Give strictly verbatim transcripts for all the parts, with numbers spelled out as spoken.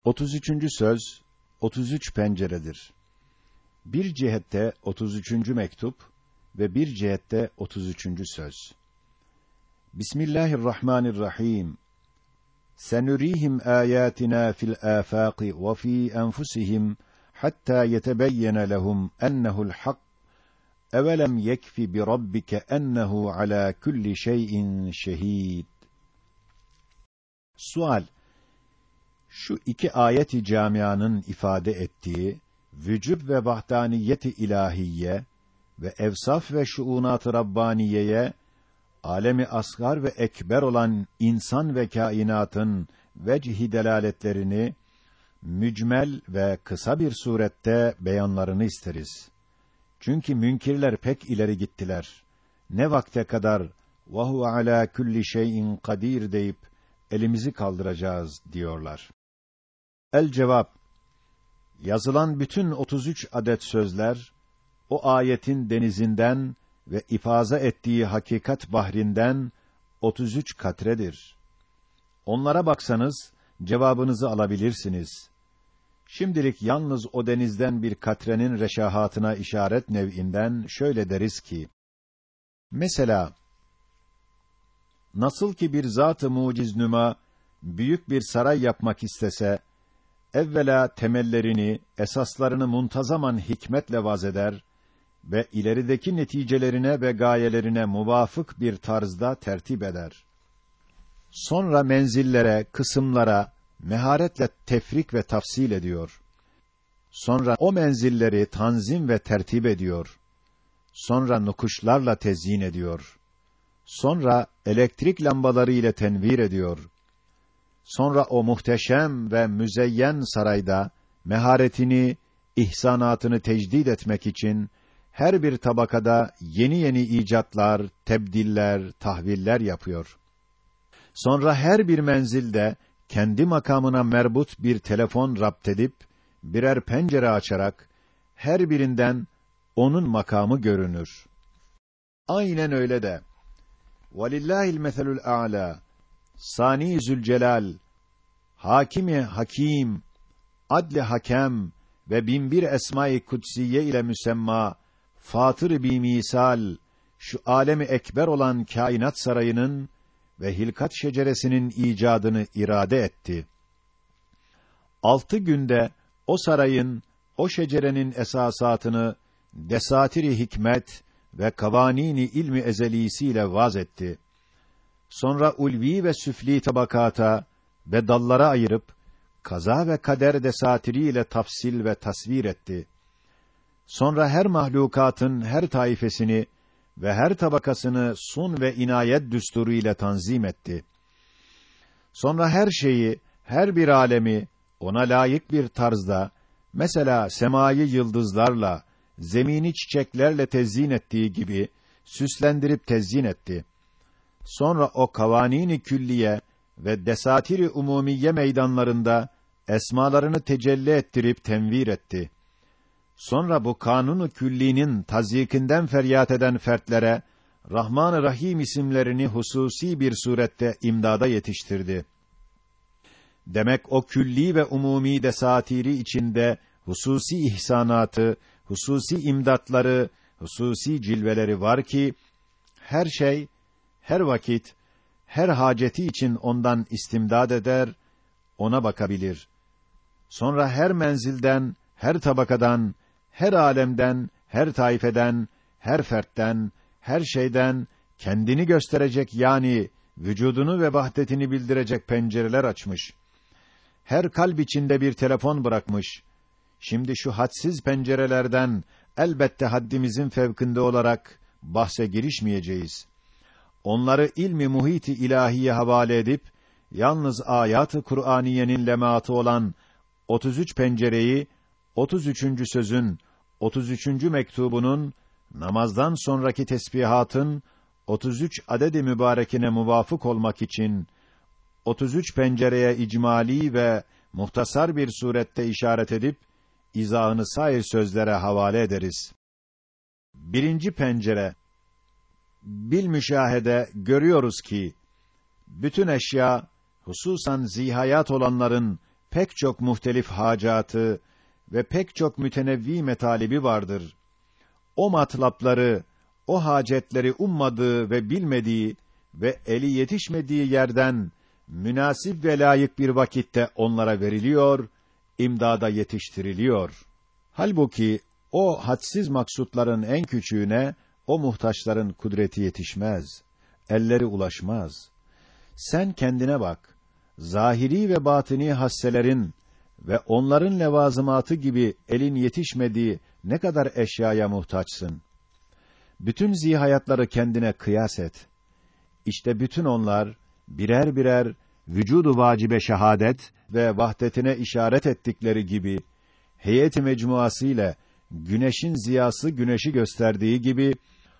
otuz üçüncü söz, otuz üç penceredir. Bir cihette otuz üçüncü mektup ve bir cihette otuz üçüncü söz. Bismillahirrahmanirrahim. Senurihim ayatina fil afaqi ve fi enfusihim hatta yetebeyyene lehum ennehu'l hak. Evelem yekfi bi rabbike ennehu ala kulli şeyin şehid. Sual: Şu iki ayet-i camianın ifade ettiği vücub ve vahdaniyet-i ilahiyye ve evsaf ve şuunat-ı rabbaniyeye, alemi asgar ve ekber olan insan ve kainatın vecih-i delaletlerini mücmel ve kısa bir surette beyanlarını isteriz. Çünkü münkirler pek ileri gittiler. Ne vakte kadar "Vahu ala kulli şeyin kadir" deyip elimizi kaldıracağız diyorlar. El cevap: Yazılan bütün otuz üç adet sözler o ayetin denizinden ve ifaza ettiği hakikat bahrinden otuz üç katredir. Onlara baksanız cevabınızı alabilirsiniz. Şimdilik yalnız o denizden bir katrenin reşahatına işaret nev'inden şöyle deriz ki: Mesela nasıl ki bir zat-ı muciznüma büyük bir saray yapmak istese, evvela temellerini, esaslarını muntazaman hikmetle vazeder ve ilerideki neticelerine ve gayelerine muvafık bir tarzda tertip eder. Sonra menzillere, kısımlara meharetle tefrik ve tafsil ediyor. Sonra o menzilleri tanzim ve tertip ediyor. Sonra nukuşlarla tezyin ediyor. Sonra elektrik lambaları ile tenvir ediyor. Sonra o muhteşem ve müzeyyen sarayda meharetini, ihsanatını tecdid etmek için her bir tabakada yeni yeni icatlar, tebdiller, tahviller yapıyor. Sonra her bir menzilde kendi makamına merbut bir telefon rapt edip birer pencere açarak her birinden onun makamı görünür. Aynen öyle de Velillahil meselul a'la, Sani Zülcelal, Hakimi Hakim, Adli Hakem ve binbir esma-i kutsiye ile müsemma Fatır-ı bimisal şu alemi ekber olan kainat sarayının ve hilkat şeceresinin icadını irade etti. Altı günde o sarayın, o şecerenin esasatını desatiri hikmet ve kavanini ilmi ezelisiyle vaz etti. Sonra ulvi ve süfli tabakata ve dallara ayırıp kaza ve kader desatiriyle tafsil ve tasvir etti. Sonra her mahlukatın her taifesini ve her tabakasını sun ve inayet düsturu ile tanzim etti. Sonra her şeyi, her bir alemi ona layık bir tarzda, mesela semayı yıldızlarla, zemini çiçeklerle tezyin ettiği gibi süslendirip tezyin etti. Sonra o kavanini külliye ve desatiri umumiye meydanlarında esmalarını tecelli ettirip tenvir etti. Sonra bu kanunu küllinin tazyikinden feryat eden fertlere Rahman-ı Rahim isimlerini hususi bir surette imdada yetiştirdi. Demek o külli ve umumi desatiri içinde hususi ihsanatı, hususi imdatları, hususi cilveleri var ki her şey, her vakit, her haceti için ondan istimdad eder, ona bakabilir. Sonra her menzilden, her tabakadan, her alemden, her taifeden, her fertten, her şeyden kendini gösterecek, yani vücudunu ve vahdetini bildirecek pencereler açmış. Her kalp içinde bir telefon bırakmış. Şimdi şu hadsiz pencerelerden elbette haddimizin fevkinde olarak bahse girişmeyeceğiz. Onları ilmi muhit-i ilahiye havale edip yalnız ayat-ı Kur'aniyenin lemaatı olan otuz üç pencereyi otuz üçüncü sözün otuz üçüncü mektubunun namazdan sonraki tesbihatın otuz üç adedi mübarekine muvafık olmak için otuz üç pencereye icmali ve muhtasar bir surette işaret edip izahını sair sözlere havale ederiz. Birinci pencere. Bil müşahede görüyoruz ki bütün eşya, hususan zihayat olanların pek çok muhtelif hacatı ve pek çok mütenevvi metalibi vardır. O matlapları, o hacetleri ummadığı ve bilmediği ve eli yetişmediği yerden münasip ve layık bir vakitte onlara veriliyor, imdada yetiştiriliyor. Halbuki o hadsiz maksutların en küçüğüne o muhtaçların kudreti yetişmez, elleri ulaşmaz. Sen kendine bak, zahiri ve batini hasselerin ve onların levazımatı gibi elin yetişmediği ne kadar eşyaya muhtaçsın. Bütün zihayatları kendine kıyas et. İşte bütün onlar birer birer vücudu vacibe şehadet ve vahdetine işaret ettikleri gibi heyet-i mecmuası ile güneşin ziyası güneşi gösterdiği gibi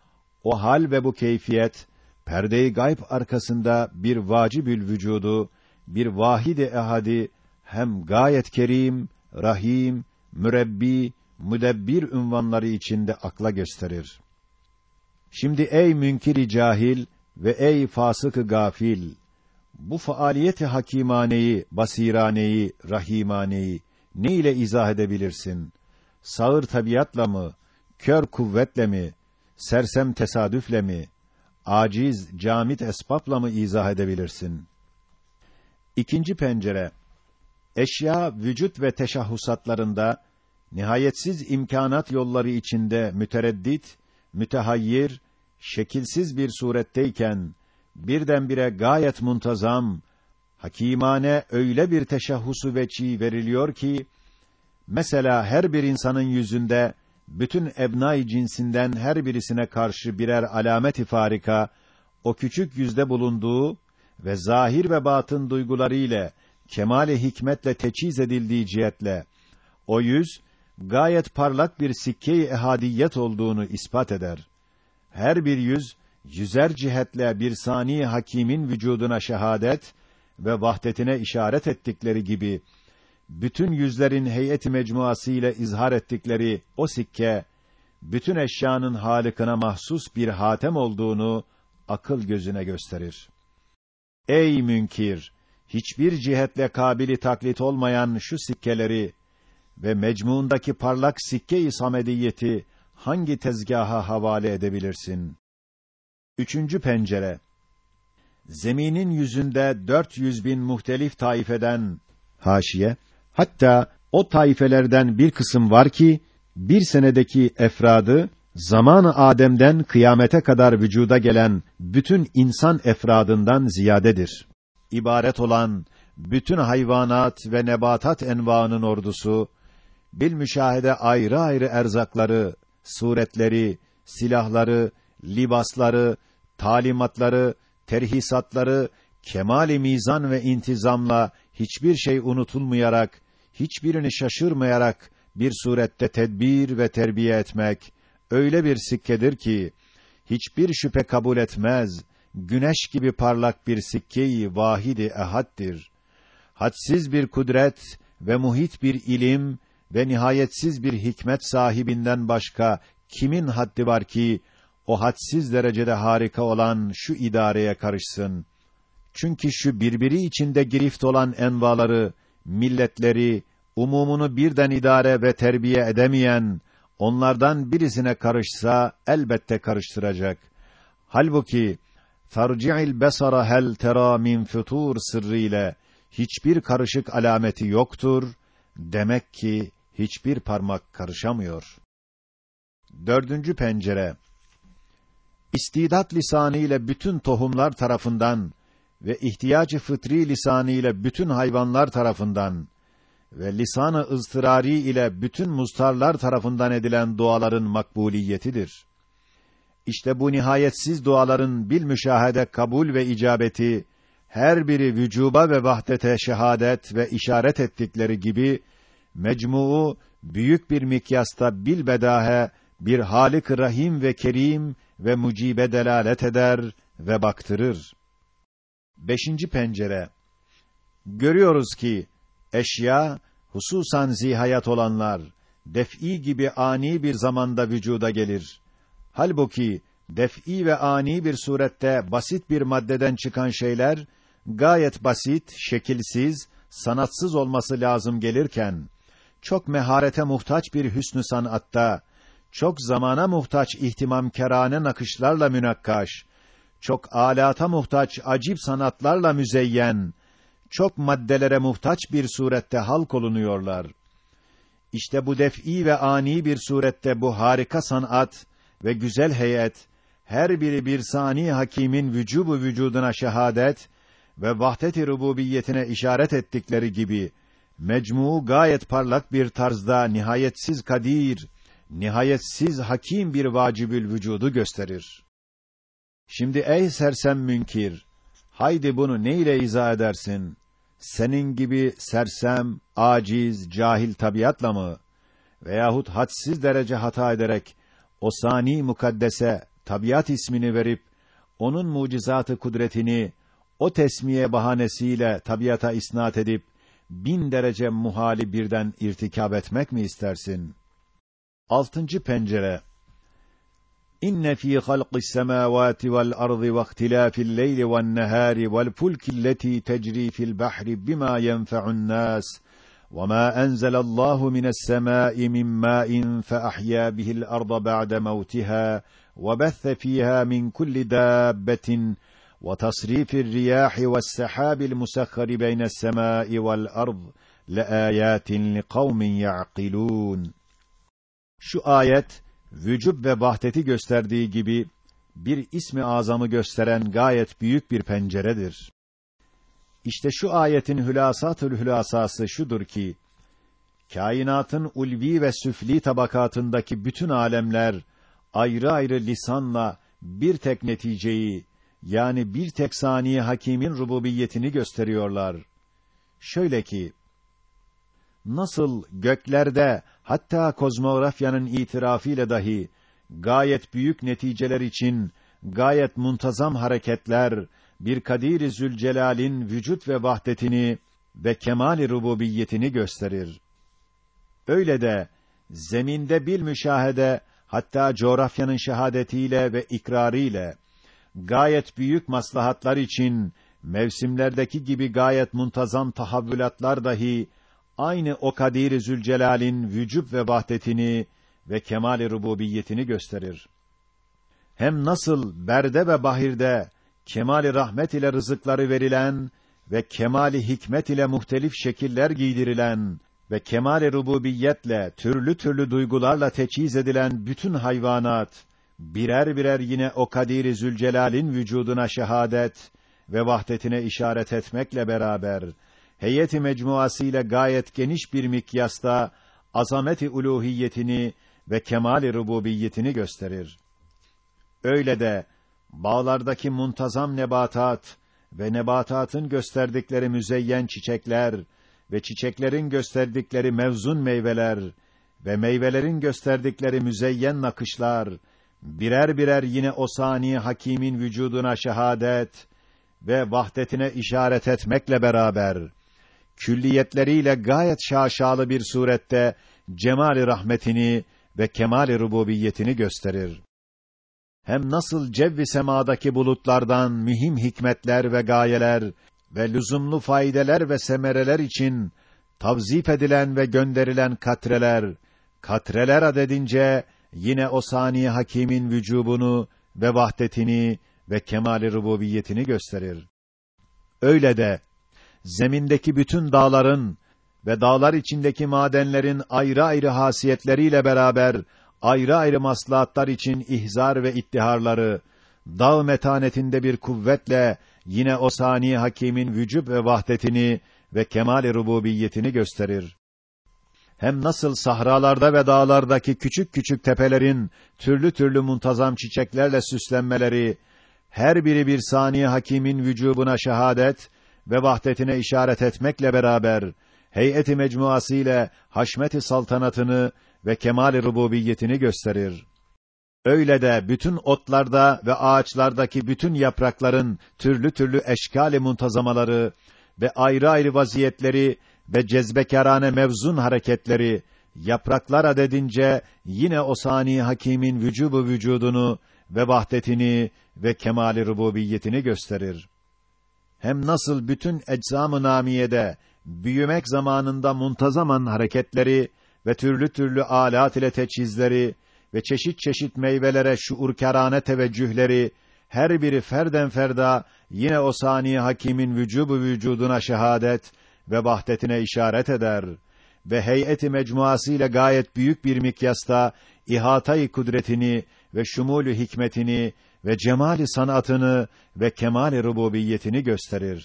o hal ve bu keyfiyet perde-i gayb arkasında bir vacibül vücudu, bir vahid-i ehadi hem gayet kerim, rahim, mürebbi, müdebbir unvanları içinde akla gösterir. Şimdi ey münkiri cahil ve ey fasık-ı gafil, bu faaliyeti hakimaneyi, basiraneyi, rahimaneyi ne ile izah edebilirsin? Sağır tabiatla mı, kör kuvvetle mi, sersem tesadüfle mi, aciz, camit esbapla mı izah edebilirsin? İkinci pencere, eşya, vücut ve teşahhusatlarında, nihayetsiz imkânat yolları içinde mütereddit, mütehayyir, şekilsiz bir suretteyken, birdenbire gayet muntazam, hakîmane öyle bir teşahhusu veçî veriliyor ki, mesela her bir insanın yüzünde, bütün ebnâ-i cinsinden her birisine karşı birer alamet-i farika, o küçük yüzde bulunduğu ve zahir ve batın duyguları ile, kemâl-i hikmetle teçhiz edildiği cihetle, o yüz, gayet parlak bir sikke-i ehadiyet olduğunu ispat eder. Her bir yüz, yüzer cihetle bir sani hakimin vücuduna şehadet ve vahdetine işaret ettikleri gibi, bütün yüzlerin heyet-i mecmuası ile izhar ettikleri o sikke, bütün eşyanın halıkına mahsus bir hatem olduğunu akıl gözüne gösterir. Ey münkir! Hiçbir cihetle kabili taklit olmayan şu sikkeleri ve mecmuundaki parlak sikke-i samediyeti hangi tezgâha havale edebilirsin? Üçüncü pencere. Zeminin yüzünde dört yüz bin muhtelif taifeden haşiye, hatta o taifelerden bir kısım var ki, bir senedeki efradı, zaman-ı Adem'den kıyamete kadar vücuda gelen bütün insan efradından ziyadedir. İbaret olan bütün hayvanat ve nebatat envaının ordusu, bilmüşahede ayrı ayrı erzakları, suretleri, silahları, libasları, talimatları, terhisatları, kemâl-i mizan ve intizamla hiçbir şey unutulmayarak, hiçbirini şaşırmayarak bir surette tedbir ve terbiye etmek öyle bir sikkedir ki hiçbir şüphe kabul etmez. Güneş gibi parlak bir sikke-i vahid-i ehaddir. Hadsiz bir kudret ve muhit bir ilim ve nihayetsiz bir hikmet sahibinden başka kimin haddi var ki o hadsiz derecede harika olan şu idareye karışsın? Çünkü şu birbiri içinde girift olan envaları, milletleri, umumunu birden idare ve terbiye edemeyen, onlardan birisine karışsa elbette karıştıracak. Halbuki farci'il besara hel tera min futur sırrıyla hiçbir karışık alameti yoktur. Demek ki hiçbir parmak karışamıyor. Dördüncü pencere. İstidat lisanı ile bütün tohumlar tarafından ve ihtiyacı fıtri lisanı ile bütün hayvanlar tarafından ve lisan-ı ızdırari ile bütün mustarlar tarafından edilen duaların makbuliyetidir. İşte bu nihayetsiz duaların bilmüşahede kabul ve icabeti, her biri vücuba ve vahdete şehadet ve işaret ettikleri gibi, mecmuu büyük bir mikyasta bilbedahe bir Hâlik-ı Rahim ve Kerim ve mucibe delalet eder ve baktırır. Beşinci pencere. Görüyoruz ki eşya, hususan zihayat olanlar, def'i gibi ani bir zamanda vücuda gelir. Halbuki def'i ve ani bir surette basit bir maddeden çıkan şeyler, gayet basit, şekilsiz, sanatsız olması lazım gelirken, çok meharete muhtaç bir hüsnü sanatta, çok zamana muhtaç ihtimamkârane nakışlarla münakkaş, çok alata muhtaç acip sanatlarla müzeyyen, çok maddelere muhtaç bir surette halk olunuyorlar. İşte bu def'i ve ani bir surette bu harika sanat ve güzel heyet, her biri bir sani hakimin vücubu vücuduna şehadet ve vahdet-i rububiyetine işaret ettikleri gibi, mecmu gayet parlak bir tarzda nihayetsiz kadir, nihayetsiz hakim bir vacibül vücudu gösterir. Şimdi ey sersem münkir, haydi bunu ne ile izah edersin? Senin gibi sersem, aciz, cahil tabiatla mı? Veyahut hadsiz derece hata ederek, o sani mukaddese, tabiat ismini verip, onun mucizatı kudretini, o tesmiye bahanesiyle tabiata isnat edip, bin derece muhali birden irtikab etmek mi istersin? Altıncı pencere. İnne fî halqis semâvâti vel ardı ve ihtilâfil leyli ven nehâri vel fulkilleti tecrî fil bahri bimâ yenfe'un nâs ve mâ enzelallâhu mine's-semâi min mâin fe ahyâ bihil arda ba'de mevtihâ ve besse fîhâ min kulli dâbbetin ve tasrîfir riyâhi ve's-sehâbil musahhari beyne's-semâi vel ard leâyâtin liqavmin ya'qilûn. Şu ayet, vücub ve vahdeti gösterdiği gibi, bir ismi azamı gösteren gayet büyük bir penceredir. İşte şu ayetin hülasatül hülasası şudur ki, kainatın ulvi ve süfli tabakatındaki bütün alemler, ayrı ayrı lisanla bir tek neticeyi, yani bir tek saniye hakimin rububiyetini gösteriyorlar. Şöyle ki, nasıl göklerde, hatta kozmografyanın itirafıyla dahi, gayet büyük neticeler için, gayet muntazam hareketler, bir Kadir-i Zülcelal'in vücut ve vahdetini ve kemâl-i rububiyetini gösterir. Öyle de, zeminde bil müşahede, hatta coğrafyanın şehadetiyle ve ikrarıyla, gayet büyük maslahatlar için, mevsimlerdeki gibi gayet muntazam tahavvülatlar dahi, aynı o Kadir-i Zülcelal'in vücub ve vahdetini ve kemâl-i rububiyetini gösterir. Hem nasıl berde ve bahirde kemâl-i rahmet ile rızıkları verilen ve kemâl-i hikmet ile muhtelif şekiller giydirilen ve kemâl-i rububiyetle türlü türlü duygularla teçhiz edilen bütün hayvanat birer birer yine o Kadir-i Zülcelal'in vücuduna şehadet ve vahdetine işaret etmekle beraber heyet-i mecmuasıyla gayet geniş bir mikyasta azamet-i uluhiyetini ve kemâl-i rububiyetini gösterir. Öyle de bağlardaki muntazam nebatat ve nebatatın gösterdikleri müzeyyen çiçekler ve çiçeklerin gösterdikleri mevzun meyveler ve meyvelerin gösterdikleri müzeyyen nakışlar birer birer yine o sani hakimin vücuduna şehadet ve vahdetine işaret etmekle beraber külliyetleriyle gayet şaşalı bir surette cemâl-i rahmetini ve kemâl-i rububiyetini gösterir. Hem nasıl cevv-i semadaki bulutlardan mühim hikmetler ve gayeler ve lüzumlu faydeler ve semereler için tavzif edilen ve gönderilen katreler, katreler adedince yine o sani hakimin vücubunu ve vahdetini ve kemâl-i rububiyetini gösterir. Öyle de zemindeki bütün dağların ve dağlar içindeki madenlerin ayrı ayrı hasiyetleriyle beraber ayrı ayrı maslahatlar için ihzar ve ittiharları, dağ metanetinde bir kuvvetle yine o sani hakimin vücub ve vahdetini ve kemâl-i rububiyetini gösterir. Hem nasıl sahralarda ve dağlardaki küçük küçük tepelerin türlü türlü muntazam çiçeklerle süslenmeleri, her biri bir sani hakimin vücubuna şehadet ve vahdetine işaret etmekle beraber, heyet-i mecmuası ile haşmet-i saltanatını ve kemâl-i rububiyetini gösterir. Öyle de bütün otlarda ve ağaçlardaki bütün yaprakların türlü türlü eşkâl-i muntazamaları ve ayrı ayrı vaziyetleri ve cezbekârâne mevzun hareketleri, yapraklar adedince yine o sani hakimin vücubu vücudunu ve vahdetini ve kemâl-i rububiyetini gösterir. Hem nasıl bütün eczam-ı namiyede büyümek zamanında muntazaman hareketleri ve türlü türlü alat ile teçhizleri ve çeşit çeşit meyvelere şuurkârâne teveccühleri, her biri ferden ferda yine o saniye hakimin vücubu vücuduna şehadet ve vahdetine işaret eder ve heyeti mecmuası ile gayet büyük bir mikyasta ihatayı kudretini ve şumulü hikmetini ve cemali sanatını ve kemali rububiyetini gösterir.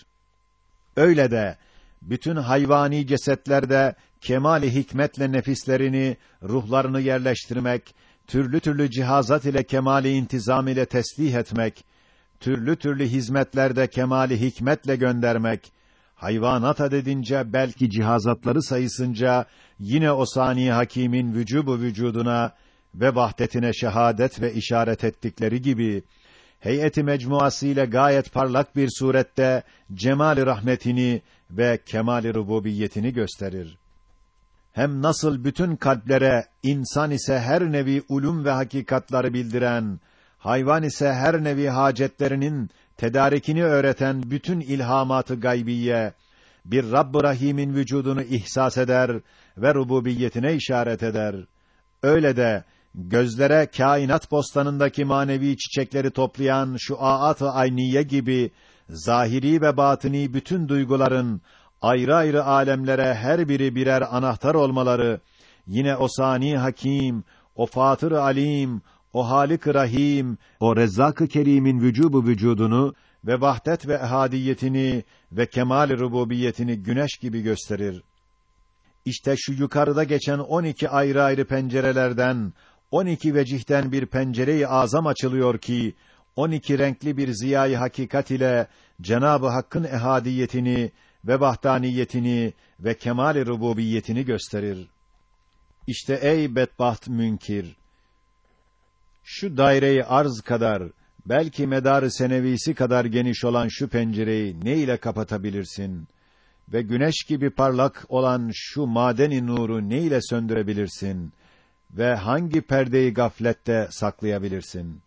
Öyle de bütün hayvani cesetlerde kemali hikmetle nefislerini, ruhlarını yerleştirmek, türlü türlü cihazat ile kemali intizam ile teslih etmek, türlü türlü hizmetlerde kemali hikmetle göndermek, hayvanat adedince belki cihazatları sayısınca yine o saniye hakimin vücubu vücuduna ve vahdetine şehadet ve işaret ettikleri gibi heyeti mecmuası ile gayet parlak bir surette cemali rahmetini ve kemali rububiyetini gösterir. Hem nasıl bütün kalplere, insan ise her nevi ulum ve hakikatları bildiren, hayvan ise her nevi hacetlerinin tedarikini öğreten bütün ilhamatı gaybiye, bir Rabb-ı Rahîm'in vücudunu ihsas eder ve rububiyetine işaret eder. Öyle de gözlere kainat bostanındaki manevi çiçekleri toplayan şu âat-ı ayniye gibi zahiri ve batini bütün duyguların ayrı ayrı alemlere her biri birer anahtar olmaları, yine o sani hakim, o fatır alim, o halik rahim, o rezzak-ı kerim'in vücubu vücudunu ve vahdet ve ehadiyetini ve kemal-i rububiyetini güneş gibi gösterir. İşte şu yukarıda geçen on iki ayrı ayrı pencerelerden, on iki vecihten bir pencere-i azam açılıyor ki, on iki renkli bir ziyâ-i hakikat ile Cenab-ı Hakk'ın ehadiyetini ve vahdaniyetini ve kemal-i rububiyetini gösterir. İşte ey bedbaht münkir! Şu daire-i arz kadar, belki medar-ı senevisi kadar geniş olan şu pencereyi ne ile kapatabilirsin? Ve güneş gibi parlak olan şu madeni nuru ne ile söndürebilirsin? Ve hangi perdeyi gaflette saklayabilirsin?